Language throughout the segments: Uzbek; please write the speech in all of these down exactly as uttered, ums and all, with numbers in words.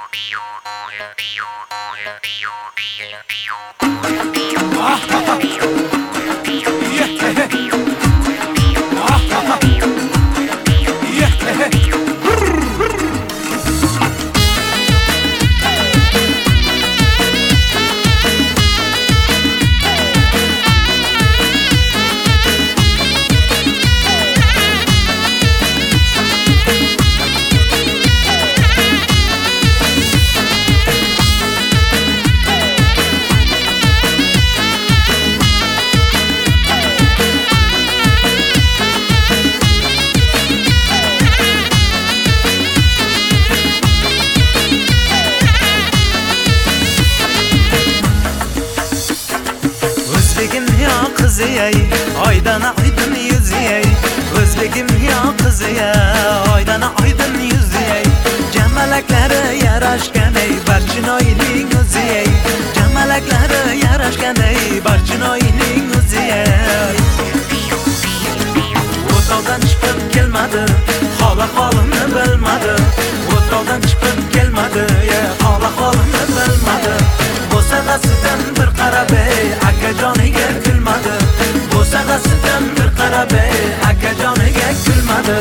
O'zbegim yo qiziyay, oydan oydin yuziyay. O'zbegim yo qiziyay, oydan oydin yuziyay. Jamalaklari yarashganay, barchinoyning o'ziyay. Jamalaklari yarashganay, barchinoyning o'ziyay. O'tovdan chiqib kelmadi, hola holimni bilmadi. O'tovdan chiqib kelmadi, hola holimni bilmadi. Bo'sag'asidan bir qarab ey, akajoniga kulmadi. Bo'sag'asidan bir qarab ey, akajoniga kulmadi.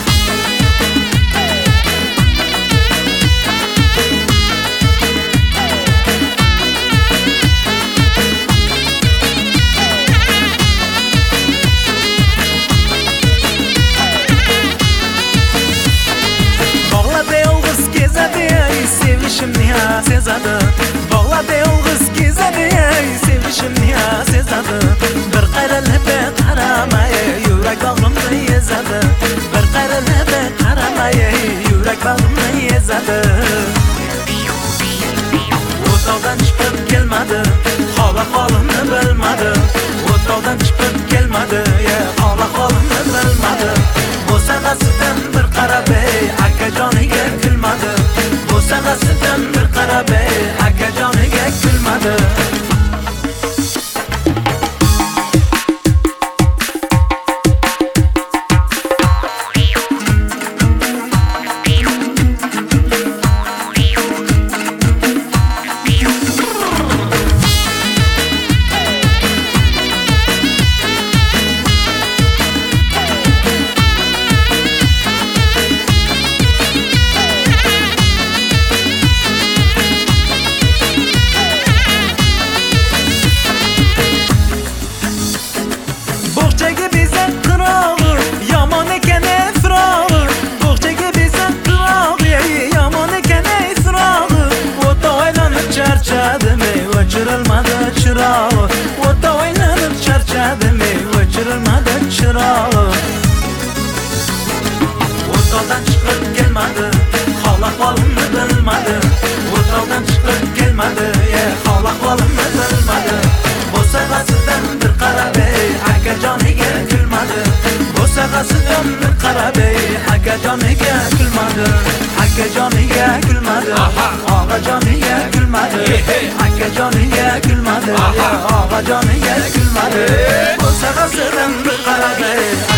Bog'lab yolg'iz kezadi, sevishimni sezadi. Bog'lab yolg'iz kezadi, sevishimni sezadi. Bir qayrilib qaramay, yurak bag'rimni ezadi. Bir qayrilib qaramay, yurak bag'rimni ezadi. O'tovdan chiqib kelmadi, hola holimni bilmadi. O'tovdan chiqib kelmadi, hola holimni bilmadi. Bo'sag'asidan bir qarab ey, akajoniga kulmadi. Bo'sag'asidan bir qarab ey, akajoniga kulmadi. Bo'g'chaga bezak qirog'i, yomon ekan ifrog'i. Bo'g'chaga bezak qirog'i, yomon ekan ifrog'i. O'ta aylanib charchadim, o'chirilmadi chirog'i. O'ta aylanib charchadim, o'chirilmadi chirog'i. O'tovdan chiqib kelmadi, hola holimni bilmadi. O'tovdan chiqib kelmadi, hola holimni bilmadi. Bo'sag'asidan bir qarab ey, akajoniga kulmadi. Bo'sag'asidan bir qarab ey, akajoniga kulmadi. Akajoniga kulmadi, og'ajoniga kulmadi. Akajoniga kulmadi, og'ajoniga kulmadi. Bo'sag'asidan bir qarab ey,